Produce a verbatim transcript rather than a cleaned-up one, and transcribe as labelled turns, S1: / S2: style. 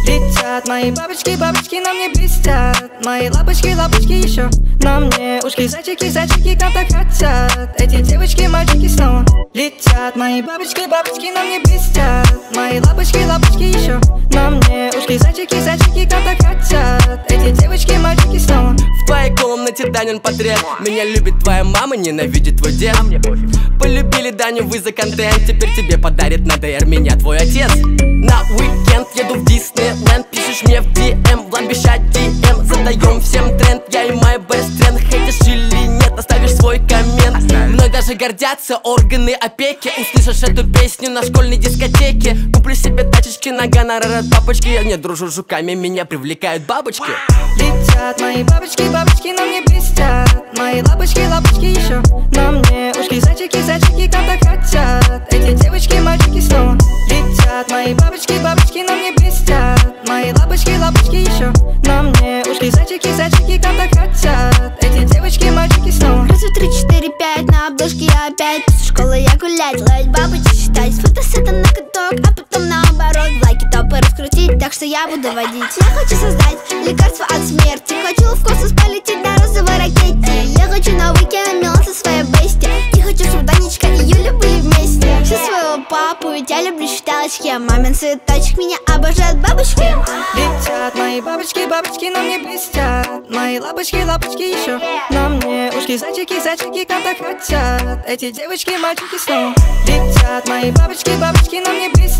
S1: Летят мои бабочки, бабочки на мне блестят. Мои лапочки, лапочки еще на мне. Ушки, зайчики, зайчики, как так хотят. Эти девочки, мальчики снова летят. Мои бабочки, бабочки на мне блестят. Мои лапочки, лапочки еще на мне. Ушки, зайчики, зайчики, как так хотят. Эти девочки, мальчики снова.
S2: В твоей комнате Данин подряд. Меня любит твоя мама, ненавидит твой дед. Полюбили Даню вы за контент. Теперь тебе подарит на ДР меня твой отец. На уикенд еду в Диснейленд. Пишешь мне в ди эм, в ламбищать ди эм. Задаем всем тренд, я и мой best friend. Хейтишь или нет, оставишь свой коммент. Мной даже гордятся органы опеки. Услышишь эту песню на школьной дискотеке. Куплю себе тачечки на гонорар от папочки. Я не дружу с жуками, меня привлекают бабочки.
S1: Летят мои бабочки, бабочки на мне блестят. Мои лапочки, лапочки еще на мне. Ушки, зайчики, зайчики, как так хотят. Эти девочки, мальчики снова летят. Мои бабочки, бабочки на мне блестят. Мои лапочки, лапочки еще на мне. Ушки, зайчики, зайчики, как так хотят. Эти девочки, мальчики снова.
S3: Раз, два, три, четыре, пять, на обложке я опять. После школы я гулять, ловить бабочек, считать. Фотосеты на каток, а потом наоборот. Лайки, топы раскрутить, так что я буду водить. Я хочу создать лекарство от смерти. Хочу в космос полететь на розовой ракете. Я хочу на уикенд милан со своей бести. Не хочу, чтобы Данечка и Юля были вместе. Все своего папу, ведь я люблю считалочки. Мамин цветочек, меня обожают бабочки.
S1: Летят мои бабочки, бабочки на мне блестят. Мои лапочки, лапочки еще на мне. Ушки, зайчики, зайчики, как так хотят. Эти девочки, мальчики снова летят. Мои бабочки, бабочки на мне блестят.